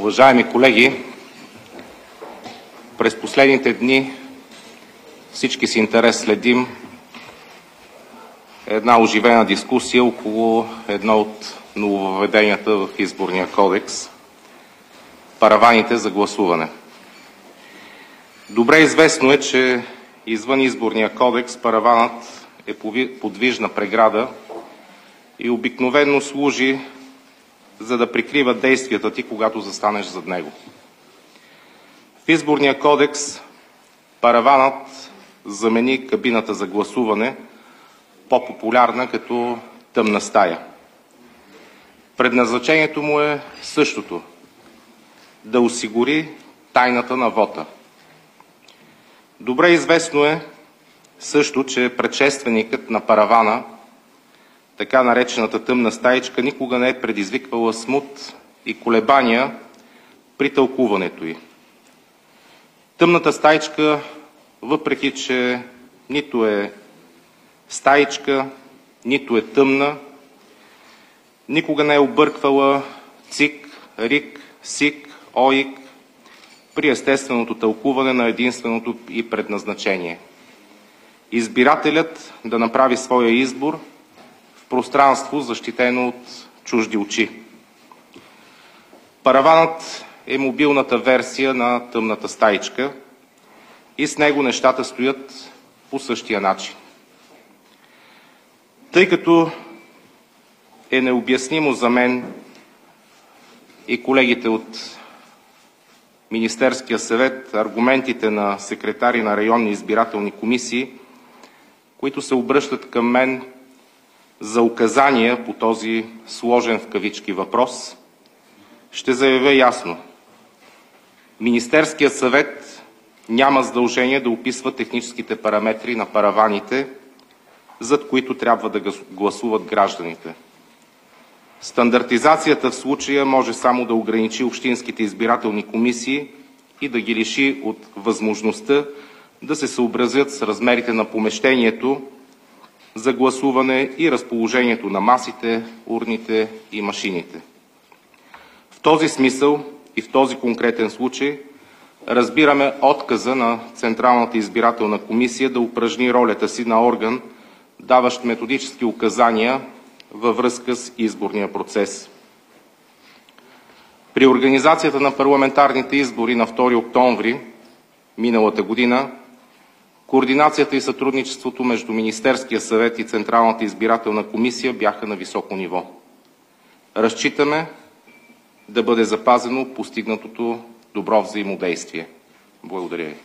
Уважаеми колеги, през последните дни всички с интерес следим една оживена дискусия около едно от нововъведенията в Изборния кодекс – параваните за гласуване. Добре известно е, че извън Изборния кодекс параванът е подвижна преграда и обикновено служи за да прикрива действията ти, когато застанеш зад него. В Изборния кодекс параванът замени кабината за гласуване, по-популярна като тъмна стая. Предназначението му е същото – да осигури тайната на вота. Добре известно е също, че предшественикът на паравана, така наречената тъмна стаичка, никога не е предизвиквала смут и колебания при тълкуването й. Тъмната стаичка, въпреки че нито е стаичка, нито е тъмна, никога не е обърквала ЦИК, РИК, СИК, ОИК при естественото тълкуване на единственото и предназначение – избирателят да направи своя избор в пространство, защитено от чужди очи. Параванът е мобилната версия на тъмната стаичка и с него нещата стоят по същия начин. Тъй като е необяснимо за мен и колегите от Министерския съвет аргументите на секретари на районни избирателни комисии, които се обръщат към мен за указания по този сложен в кавички въпрос, ще заявя ясно. Министерският съвет няма задължение да описва техническите параметри на параваните, зад които трябва да гласуват гражданите. Стандартизацията в случая може само да ограничи общинските избирателни комисии и да ги лиши от възможността да се съобразят с размерите на помещението за гласуване и разположението на масите, урните и машините. В този смисъл и в този конкретен случай разбираме отказа на Централната избирателна комисия да упражни ролята си на орган, даващ методически указания във връзка с изборния процес. При организацията на парламентарните избори на 2 октомври миналата година, координацията и сътрудничеството между Министерския съвет и Централната избирателна комисия бяха на високо ниво. Разчитаме да бъде запазено постигнатото добро взаимодействие. Благодаря ви.